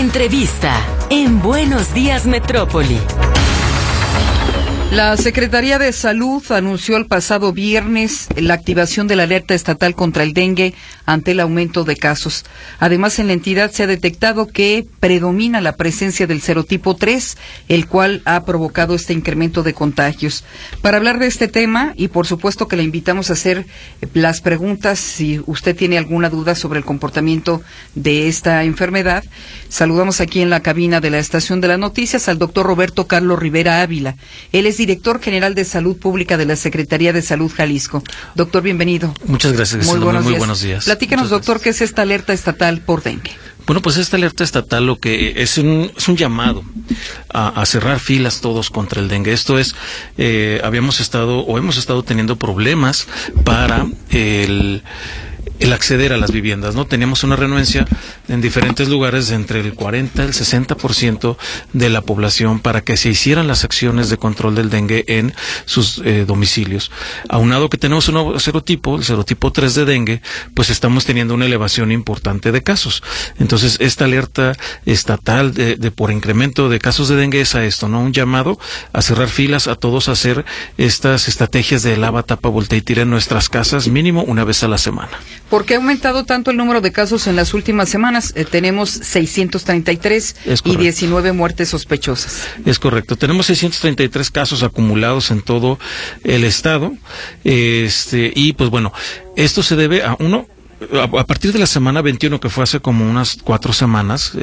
Entrevista en Buenos Días Metrópoli. La Secretaría de Salud anunció el pasado viernes la activación de la alerta estatal contra el dengue ante el aumento de casos. Además, en la entidad se ha detectado que predomina la presencia del serotipo 3, el cual ha provocado este incremento de contagios. Para hablar de este tema, y por supuesto que le invitamos a hacer las preguntas si usted tiene alguna duda sobre el comportamiento de esta enfermedad, saludamos aquí en la cabina de la Estación de las Noticias al doctor Roberto Carlos Rivera Ávila. Él es director general de Salud Pública de la Secretaría de Salud Jalisco. Doctor, bienvenido. Muchas gracias. Muy buenos días. Platícanos, doctor, ¿qué es esta alerta estatal por dengue? Bueno, pues esta alerta estatal lo que es un llamado a cerrar filas todos contra el dengue. Esto es, hemos estado teniendo problemas para el acceder a las viviendas, ¿no? Teníamos una renuencia en diferentes lugares de entre el 40 y el 60% de la población para que se hicieran las acciones de control del dengue en sus domicilios. Aunado que tenemos un nuevo serotipo, el serotipo 3 de dengue, pues estamos teniendo una elevación importante de casos. Entonces, esta alerta estatal de por incremento de casos de dengue es a esto, ¿no? Un llamado a cerrar filas, a todos a hacer estas estrategias de lava, tapa, voltea y tira en nuestras casas mínimo una vez a la semana. ¿Por qué ha aumentado tanto el número de casos en las últimas semanas? Tenemos 633 y 19 muertes sospechosas. Es correcto. Tenemos 633 casos acumulados en todo el estado. Y pues bueno, esto se debe a a partir de la semana 21, que fue hace como unas 4 semanas,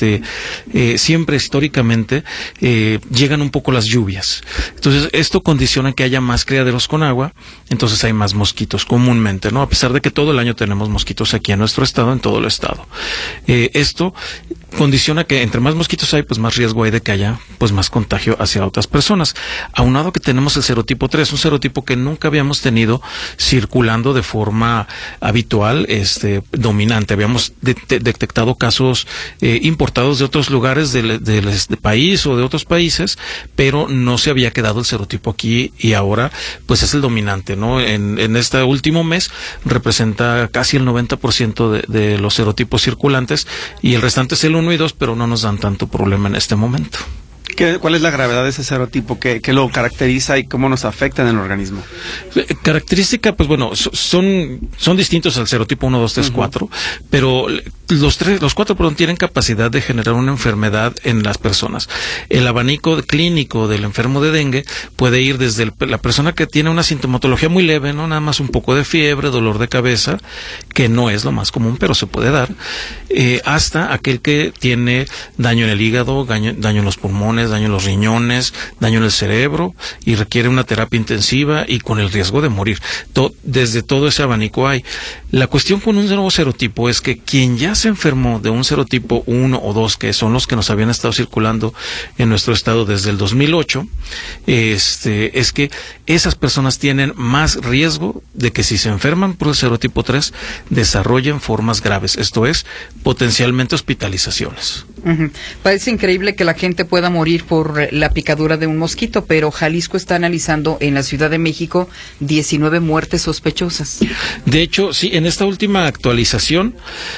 siempre históricamente llegan un poco las lluvias. Entonces, esto condiciona que haya más criaderos con agua, entonces hay más mosquitos comúnmente, ¿no? A pesar de que todo el año tenemos mosquitos aquí en nuestro estado, en todo el estado. Esto condiciona que entre más mosquitos hay, pues más riesgo hay de que haya pues más contagio hacia otras personas. Aunado que tenemos el serotipo 3, un serotipo que nunca habíamos tenido circulando de forma habitual, dominante. Habíamos detectado casos importados de otros lugares del país o de otros países, pero no se había quedado el serotipo aquí y ahora pues es el dominante, ¿no? En este último mes representa casi el 90% de los serotipos circulantes y el restante es el 1 y 2, pero no nos dan tanto problema en este momento. ¿Cuál es la gravedad de ese serotipo? ¿Qué lo caracteriza y cómo nos afecta en el organismo? Característica, pues bueno, son distintos al serotipo 1, 2, 3, 4, pero los 4 tienen capacidad de generar una enfermedad en las personas. El abanico clínico del enfermo de dengue puede ir desde la persona que tiene una sintomatología muy leve, ¿no? Nada más un poco de fiebre, dolor de cabeza, que no es lo más común, pero se puede dar, hasta aquel que tiene daño en el hígado, daño en los pulmones, daño en los riñones, daño en el cerebro y requiere una terapia intensiva y con el riesgo de morir. Desde todo ese abanico hay. La cuestión con un nuevo serotipo es que quien ya se enfermó de un serotipo 1 o 2, que son los que nos habían estado circulando en nuestro estado desde el 2008, es que esas personas tienen más riesgo de que si se enferman por el serotipo 3 desarrollen formas graves, esto es, potencialmente hospitalizaciones. Parece increíble que la gente pueda morir por la picadura de un mosquito, pero Jalisco está analizando en la Ciudad de México 19 muertes sospechosas. De hecho, sí, en esta última actualización,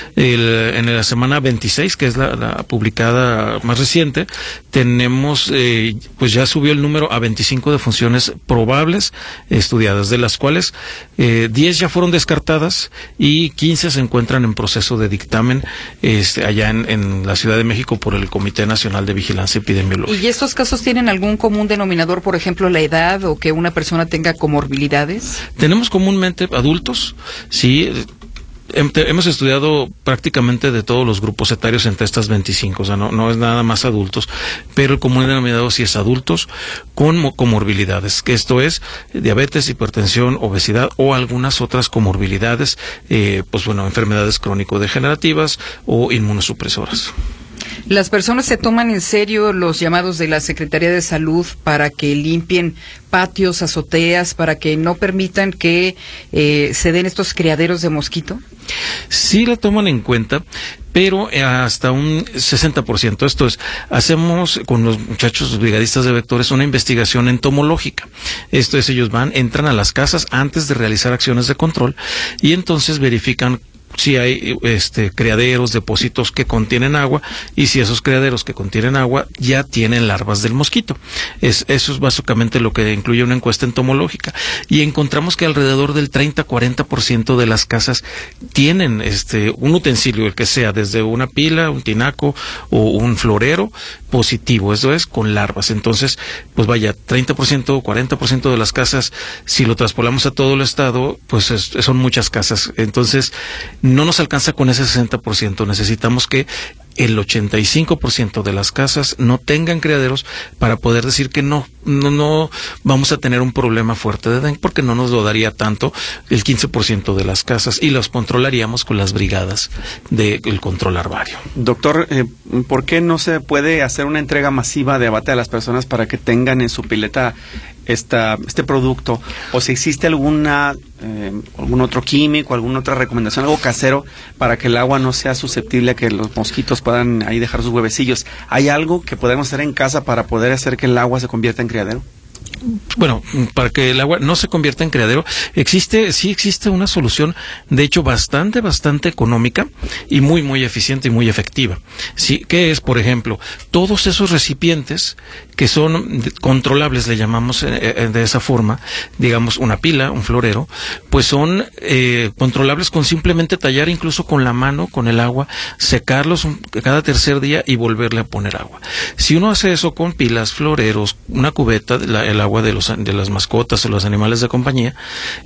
en la semana 26, que es la publicada más reciente, tenemos, pues ya subió el número a 25 defunciones probables estudiadas, de las cuales 10 ya fueron descartadas y 15 se encuentran en proceso de dictamen allá en la Ciudad de México por el Comité Nacional de Vigilancia Epidemiológica. ¿Y estos casos tienen algún común denominador, por ejemplo, la edad o que una persona tenga comorbilidades? Tenemos comúnmente adultos, sí. Hemos estudiado prácticamente de todos los grupos etarios entre estas 25, o sea, no es nada más adultos, pero el común denominador sí es adultos con comorbilidades, que esto es diabetes, hipertensión, obesidad o algunas otras comorbilidades, pues bueno, enfermedades crónico-degenerativas o inmunosupresoras. ¿Las personas se toman en serio los llamados de la Secretaría de Salud para que limpien patios, azoteas, para que no permitan que se den estos criaderos de mosquito? Sí la toman en cuenta, pero hasta un 60%. Esto es, hacemos con los muchachos brigadistas de vectores una investigación entomológica. Esto es, ellos entran a las casas antes de realizar acciones de control y entonces verifican si hay criaderos, depósitos que contienen agua, y si esos criaderos que contienen agua ya tienen larvas del mosquito. Eso es básicamente lo que incluye una encuesta entomológica. Y encontramos que alrededor del 30-40% de las casas tienen un utensilio, el que sea, desde una pila, un tinaco o un florero positivo, eso es, con larvas. Entonces, pues vaya, 30% o 40% de las casas, si lo traspolamos a todo el estado, pues son muchas casas. Entonces, no nos alcanza con ese 60%. Necesitamos que el 85% de las casas no tengan criaderos para poder decir que no vamos a tener un problema fuerte de dengue, porque no nos lo daría tanto el 15% de las casas, y los controlaríamos con las brigadas del control larvario. Doctor, ¿por qué no se puede hacer una entrega masiva de abate a las personas para que tengan en su pileta este producto? O si existe algún otro químico, alguna otra recomendación, algo casero para que el agua no sea susceptible a que los mosquitos puedan ahí dejar sus huevecillos. ¿Hay algo que podemos hacer en casa para poder hacer que el agua se convierta en criadero? Bueno, para que el agua no se convierta en criadero, sí existe una solución, de hecho bastante económica y muy eficiente y muy efectiva. Sí, que es, por ejemplo, todos esos recipientes que son controlables, le llamamos de esa forma, digamos una pila, un florero, pues son controlables con simplemente tallar, incluso con la mano, con el agua, secarlos cada tercer día y volverle a poner agua. Si uno hace eso con pilas, floreros, una cubeta, el agua de las mascotas o los animales de compañía,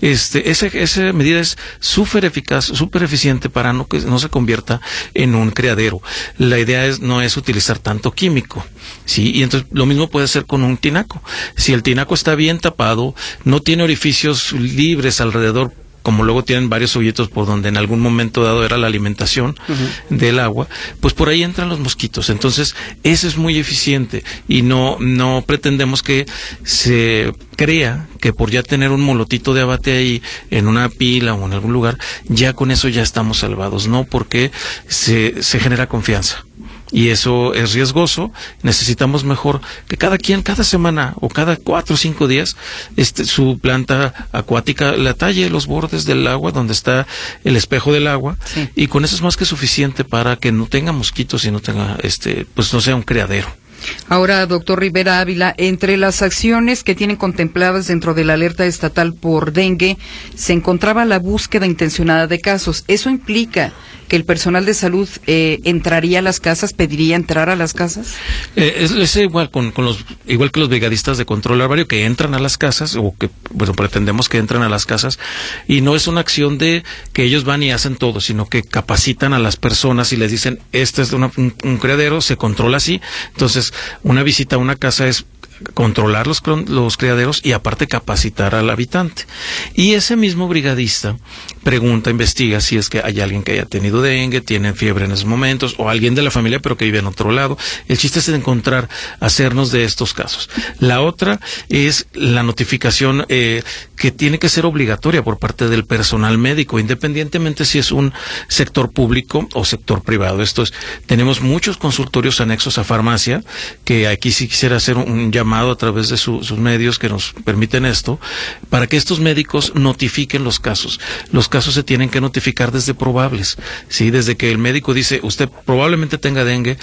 esa medida es súper eficaz, súper eficiente para que no se convierta en un criadero. La idea no es utilizar tanto químico, ¿sí? Y entonces lo mismo puede ser con un tinaco. Si el tinaco está bien tapado, no tiene orificios libres alrededor, como luego tienen varios hoyitos por donde en algún momento dado era la alimentación del agua, pues por ahí entran los mosquitos. Entonces, eso es muy eficiente, y no pretendemos que se crea que por ya tener un molotito de abate ahí en una pila o en algún lugar, ya con eso ya estamos salvados. No, porque se genera confianza. Y eso es riesgoso. Necesitamos mejor que cada semana o cada 4 o 5 días su planta acuática la talle los bordes del agua donde está el espejo del agua, sí. Y con eso es más que suficiente para que no tenga mosquitos y no tenga pues no sea un criadero. Ahora, doctor Rivera Ávila, entre las acciones que tienen contempladas dentro de la alerta estatal por dengue, se encontraba la búsqueda intencionada de casos. ¿Eso implica que el personal de salud entraría a las casas, pediría entrar a las casas? Es igual igual que los brigadistas de control larvario, que entran a las casas, o que, bueno, pretendemos que entran a las casas, y no es una acción de que ellos van y hacen todo, sino que capacitan a las personas y les dicen, este es un criadero, se controla así. Entonces, una visita a una casa es controlar los criaderos y aparte capacitar al habitante. Y ese mismo brigadista pregunta, investiga si es que hay alguien que haya tenido dengue, tiene fiebre en esos momentos, o alguien de la familia pero que vive en otro lado. El chiste es hacernos de estos casos. La otra es la notificación que tiene que ser obligatoria por parte del personal médico, independientemente si es un sector público o sector privado. Tenemos muchos consultorios anexos a farmacia, que aquí sí quisiera hacer un llamado a través de sus medios que nos permiten esto, para que estos médicos notifiquen los casos. Los casos se tienen que notificar desde probables, ¿sí? Desde que el médico dice, usted probablemente tenga dengue,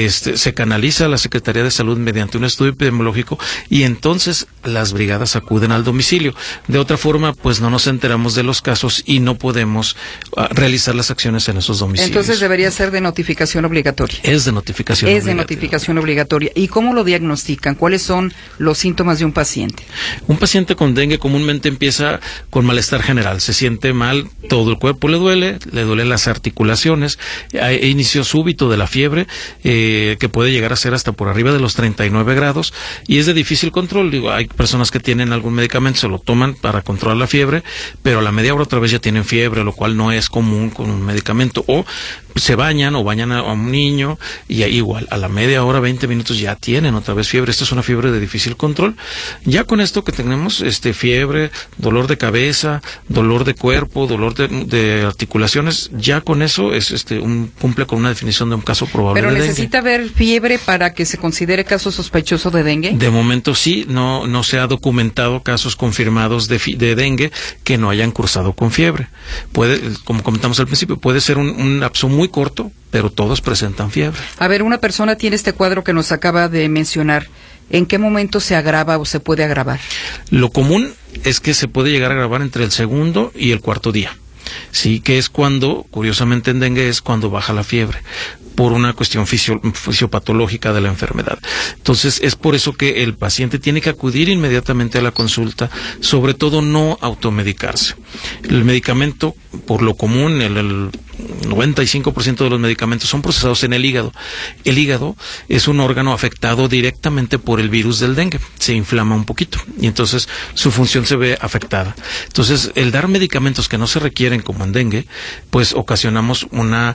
se canaliza a la Secretaría de Salud mediante un estudio epidemiológico, y entonces las brigadas acuden al domicilio. De otra forma, pues no nos enteramos de los casos y no podemos realizar las acciones en esos domicilios. Entonces debería ser de notificación obligatoria. Es de notificación obligatoria. Es de notificación obligatoria. ¿Y cómo lo diagnostican? ¿Cuáles son los síntomas de un paciente? Un paciente con dengue comúnmente empieza con malestar general. Se siente mal, todo el cuerpo le duelen las articulaciones, hay inicio súbito de la fiebre, que puede llegar a ser hasta por arriba de los 39 grados, y es de difícil control. Hay personas que tienen algún medicamento, se lo toman para controlar la fiebre, pero a la media hora otra vez ya tienen fiebre, lo cual no es común con un medicamento. O se bañan a un niño y ahí igual, a la media hora, 20 minutos ya tienen otra vez fiebre. Esta es una fiebre de difícil control. Ya con esto que tenemos, fiebre, dolor de cabeza, dolor de cuerpo, cuerpo, dolor de articulaciones, ya con eso es cumple con una definición de un caso probable de dengue. ¿Pero necesita haber fiebre para que se considere caso sospechoso de dengue? De momento sí, no se ha documentado casos confirmados de dengue que no hayan cursado con fiebre. Puede, como comentamos al principio, puede ser un lapso muy corto, pero todos presentan fiebre. A ver, una persona tiene este cuadro que nos acaba de mencionar. ¿En qué momento se agrava o se puede agravar? Lo común es que se puede llegar a agravar entre el segundo y el cuarto día. Sí, que es cuando, curiosamente en dengue, es cuando baja la fiebre, por una cuestión fisiopatológica de la enfermedad. Entonces, es por eso que el paciente tiene que acudir inmediatamente a la consulta, sobre todo no automedicarse. El medicamento, por lo común, el 95% de los medicamentos son procesados en el hígado. El hígado es un órgano afectado directamente por el virus del dengue. Se inflama un poquito y entonces su función se ve afectada. Entonces, el dar medicamentos que no se requieren como en dengue, pues ocasionamos una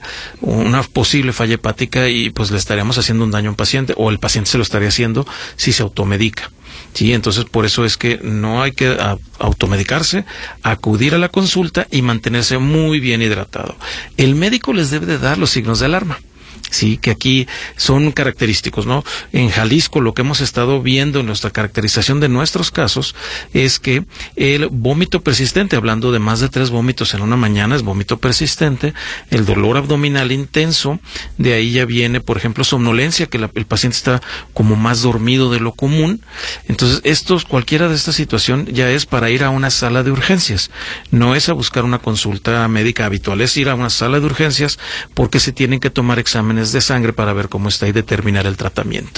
posible falla hepática y pues le estaríamos haciendo un daño a un paciente, o el paciente se lo estaría haciendo si se automedica. Sí, entonces por eso es que no hay que automedicarse, acudir a la consulta y mantenerse muy bien hidratado. El médico les debe de dar los signos de alarma. Sí, que aquí son característicos, ¿no? En Jalisco lo que hemos estado viendo en nuestra caracterización de nuestros casos es que el vómito persistente, hablando de más de 3 vómitos en una mañana, es vómito persistente, el dolor abdominal intenso, de ahí ya viene, por ejemplo, somnolencia, que el paciente está como más dormido de lo común. Entonces, cualquiera de esta situación ya es para ir a una sala de urgencias, no es a buscar una consulta médica habitual, es ir a una sala de urgencias porque se tienen que tomar exámenes de sangre para ver cómo está y determinar el tratamiento.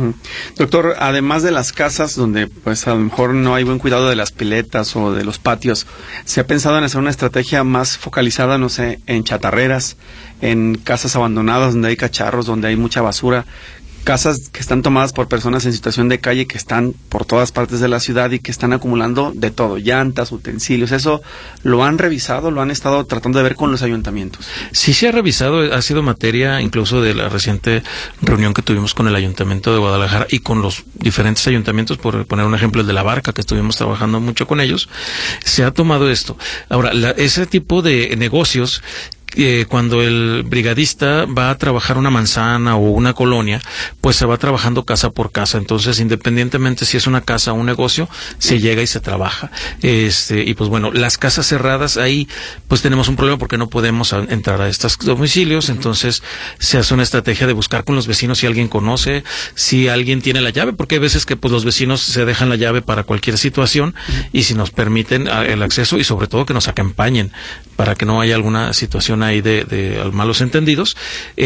Doctor, además de las casas donde pues a lo mejor no hay buen cuidado de las piletas o de los patios, ¿se ha pensado en hacer una estrategia más focalizada, no sé, en chatarreras, en casas abandonadas donde hay cacharros, donde hay mucha basura? Casas que están tomadas por personas en situación de calle, que están por todas partes de la ciudad y que están acumulando de todo, llantas, utensilios. ¿Eso lo han revisado, lo han estado tratando de ver con los ayuntamientos? Sí se ha revisado, ha sido materia incluso de la reciente reunión que tuvimos con el Ayuntamiento de Guadalajara y con los diferentes ayuntamientos, por poner un ejemplo, el de La Barca, que estuvimos trabajando mucho con ellos. Se ha tomado esto. Ahora, ese tipo de negocios, cuando el brigadista va a trabajar una manzana o una colonia, pues se va trabajando casa por casa. Entonces, independientemente si es una casa o un negocio, se llega y se trabaja. Y pues bueno, las casas cerradas, ahí pues tenemos un problema porque no podemos entrar a estos domicilios. Entonces, se hace una estrategia de buscar con los vecinos si alguien conoce, si alguien tiene la llave, porque hay veces que pues los vecinos se dejan la llave para cualquier situación, y si nos permiten el acceso, y sobre todo que nos acompañen para que no haya alguna situación ahí de malos entendidos.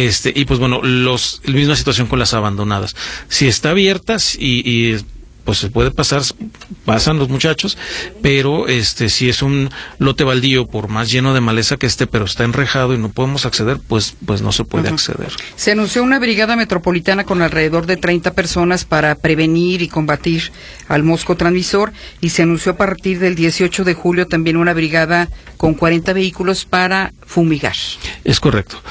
Y pues bueno, la misma situación con las abandonadas. Si está abiertas y pues se puede pasan los muchachos, pero si es un lote baldío, por más lleno de maleza que esté, pero está enrejado y no podemos acceder, pues no se puede acceder. Se anunció una brigada metropolitana con alrededor de 30 personas para prevenir y combatir al mosco transmisor, y se anunció a partir del 18 de julio también una brigada con 40 vehículos para fumigar. Es correcto.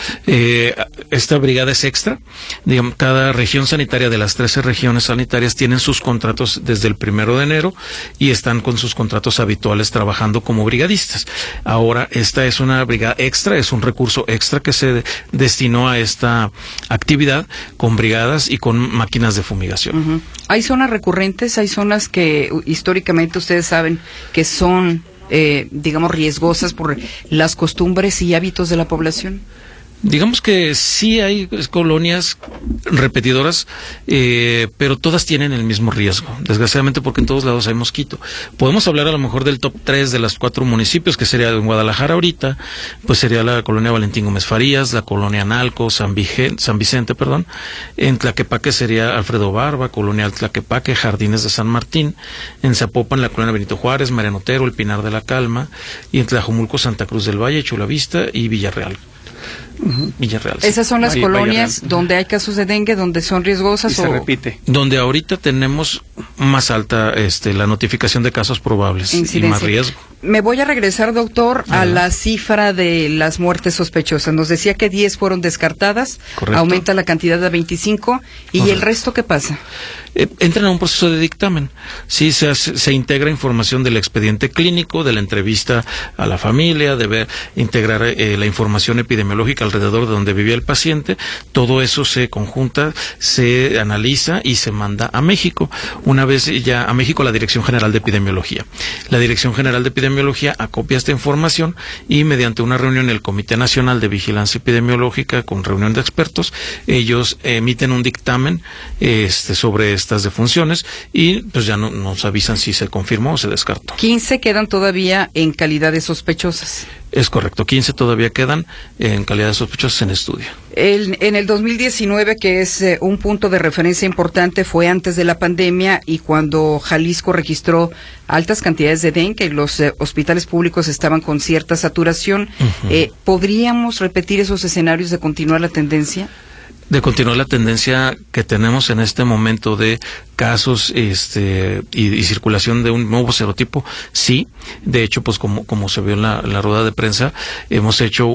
Esta brigada es extra. Digamos, cada región sanitaria de las 13 regiones sanitarias tienen sus contratos desde el 1 de enero y están con sus contratos habituales trabajando como brigadistas. Ahora, esta es una brigada extra, es un recurso extra que se destinó a esta actividad con brigadas y con máquinas de fumigación. ¿Hay zonas recurrentes? ¿Hay zonas que históricamente ustedes saben que son, digamos, riesgosas por las costumbres y hábitos de la población? Digamos que sí hay colonias repetidoras, pero todas tienen el mismo riesgo, desgraciadamente, porque en todos lados hay mosquito. Podemos hablar a lo mejor del top 3 de los 4 municipios, que sería en Guadalajara ahorita, pues sería la colonia Valentín Gómez Farías, la colonia Analco, San Vicente, en Tlaquepaque sería Alfredo Barba, colonia Tlaquepaque, Jardines de San Martín, en Zapopan la colonia Benito Juárez, Mariano Otero, el Pinar de la Calma, y en Tlajomulco, Santa Cruz del Valle, Chulavista y Villarreal. Villarreal. Esas son las colonias donde hay casos de dengue, donde son riesgosas. Y se repite. Donde ahorita tenemos más alta la notificación de casos probables y más riesgo. Me voy a regresar, doctor, a la cifra de las muertes sospechosas. Nos decía que 10 fueron descartadas, correcto, aumenta la cantidad a 25, ¿y correcto, el resto qué pasa? Entran a un proceso de dictamen. Sí, se integra información del expediente clínico, de la entrevista a la familia, integrar la información epidemiológica alrededor de donde vivía el paciente. Todo eso se conjunta, se analiza y se manda a México. Una vez ya a México, la Dirección General de Epidemiología. La Dirección General de Epidemiología acopia esta información y mediante una reunión en el Comité Nacional de Vigilancia Epidemiológica con reunión de expertos, ellos emiten un dictamen sobre estas defunciones y pues ya nos avisan si se confirmó o se descartó. 15 quedan todavía en calidad de sospechosas. Es correcto, 15 todavía quedan en calidad de sospechosas en estudio. En el 2019, que es un punto de referencia importante, fue antes de la pandemia y cuando Jalisco registró altas cantidades de dengue, los hospitales públicos estaban con cierta saturación. ¿Podríamos repetir esos escenarios de continuar la tendencia? De continuar la tendencia que tenemos en este momento de casos y circulación de un nuevo serotipo, sí. De hecho, pues como se vio en la rueda de prensa, hemos hecho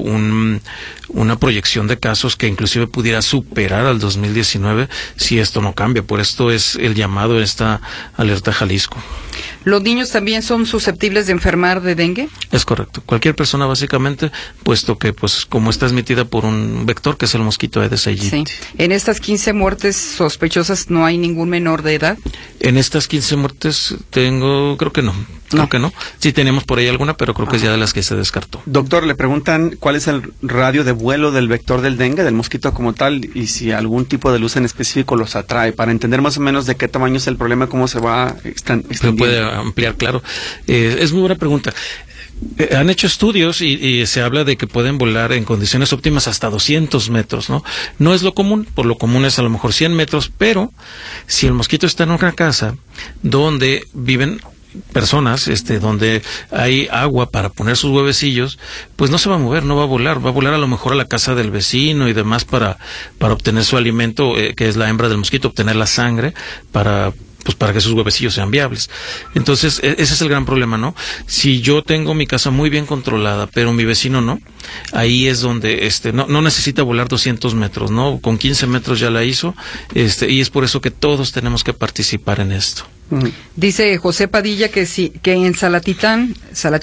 una proyección de casos que inclusive pudiera superar al 2019 si esto no cambia. Por esto es el llamado a esta alerta Jalisco. ¿Los niños también son susceptibles de enfermar de dengue? Es correcto. Cualquier persona básicamente, puesto que pues como está transmitida por un vector que es el mosquito Aedes aegypti. Sí. En estas 15 muertes sospechosas no hay ningún menor de edad. En estas 15 muertes creo que no. Creo que no. Sí tenemos por ahí alguna, pero creo que es ya de las que se descartó. Doctor, le preguntan cuál es el radio de vuelo del vector del dengue, del mosquito como tal, y si algún tipo de luz en específico los atrae, para entender más o menos de qué tamaño es el problema, cómo se va extendiendo. Se puede ampliar, claro. Es muy buena pregunta. Han hecho estudios y se habla de que pueden volar en condiciones óptimas hasta 200 metros, ¿no? No es lo común, por lo común es a lo mejor 100 metros, pero si el mosquito está en una casa donde viven personas, donde hay agua para poner sus huevecillos, pues no se va a mover, no va a volar a lo mejor a la casa del vecino y demás para obtener su alimento, que es la hembra del mosquito, obtener la sangre para que sus huevecillos sean viables. Entonces, ese es el gran problema, ¿no? Si yo tengo mi casa muy bien controlada, pero mi vecino no, ahí es donde no necesita volar 200 metros, ¿no? Con 15 metros ya la hizo, y es por eso que todos tenemos que participar en esto. Dice José Padilla que en Salatitán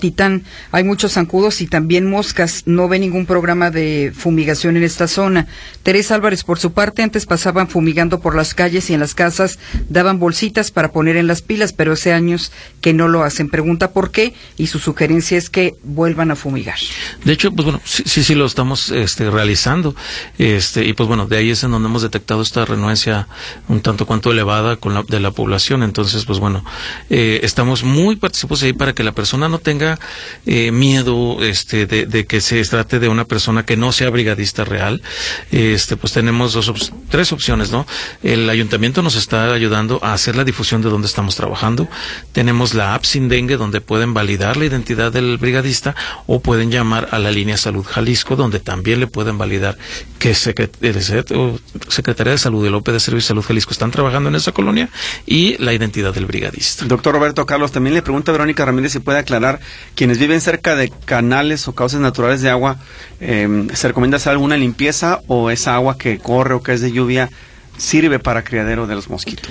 hay muchos zancudos y también moscas. No ve ningún programa de fumigación en esta zona. Teresa Álvarez, por su parte, antes pasaban fumigando por las calles y en las casas daban bolsitas para poner en las pilas, pero hace años que no lo hacen. Pregunta por qué y su sugerencia es que vuelvan a fumigar. De hecho, pues bueno, sí lo estamos realizando, y pues bueno, de ahí es en donde hemos detectado esta renuencia un tanto cuanto elevada de la población. Entonces, pues bueno, estamos muy participados ahí para que la persona no tenga miedo de que se trate de una persona que no sea brigadista real. Pues tenemos tres opciones, ¿no? El ayuntamiento nos está ayudando a hacer la difusión de dónde estamos trabajando. Tenemos la app Sin Dengue, donde pueden validar la identidad del brigadista, o pueden llamar a la línea Salud Jalisco, donde también le pueden validar que Secretaría de Salud y el OP de Servicio de Salud Jalisco están trabajando en esa colonia y la identidad del brigadista. Doctor Roberto Carlos, también le pregunta a Verónica Ramírez si puede aclarar, quienes viven cerca de canales o cauces naturales de agua, ¿se recomienda hacer alguna limpieza o esa agua que corre o que es de lluvia sirve para criadero de los mosquitos?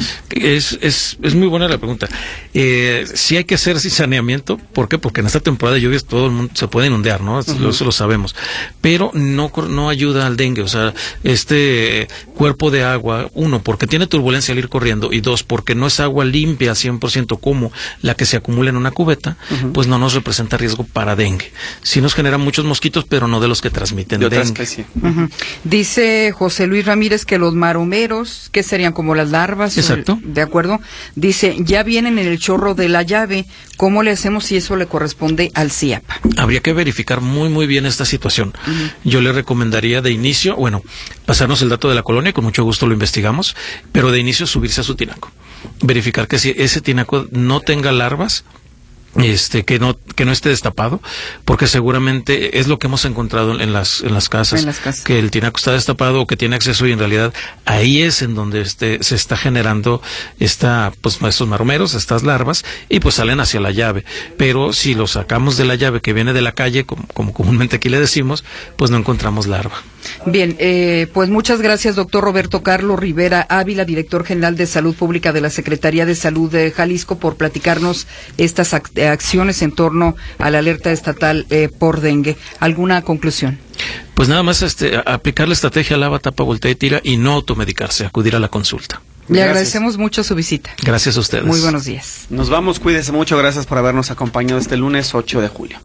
Es muy buena la pregunta. Sí hay que hacer saneamiento. ¿Por qué? Porque en esta temporada de lluvias todo el mundo se puede inundar, ¿no? Eso lo sabemos. Pero no ayuda al dengue. O sea, este cuerpo de agua, uno, porque tiene turbulencia al ir corriendo, y dos, porque no es agua limpia 100% como la que se acumula en una cubeta, pues no nos representa riesgo para dengue. Sí nos genera muchos mosquitos, pero no de los que transmiten dengue. De otra especie. Dice José Luis Ramírez que los maromeros, que serían como las larvas. Exacto. De acuerdo. Dice, ya vienen en el chorro de la llave. ¿Cómo le hacemos si eso le corresponde al CIAPA? Habría que verificar muy bien esta situación. Yo le recomendaría de inicio, pasarnos el dato de la colonia, con mucho gusto lo investigamos, pero de inicio subirse a su tinaco. Verificar que si ese tinaco no tenga larvas, que no esté destapado, porque seguramente es lo que hemos encontrado en las casas, que el tinaco está destapado o que tiene acceso, y en realidad ahí es en donde se está generando estos maromeros, estas larvas, y pues salen hacia la llave. Pero si lo sacamos de la llave que viene de la calle, como comúnmente aquí le decimos, pues no encontramos larva. Bien, pues muchas gracias, doctor Roberto Carlos Rivera Ávila, director general de Salud Pública de la Secretaría de Salud de Jalisco, por platicarnos estas acciones en torno a la alerta estatal por dengue. ¿Alguna conclusión? Pues nada más aplicar la estrategia lava, tapa, voltea y tira, y no automedicarse, acudir a la consulta. Le agradecemos mucho su visita. Gracias a ustedes. Muy buenos días. Nos vamos, cuídese mucho, gracias por habernos acompañado este lunes 8 de julio.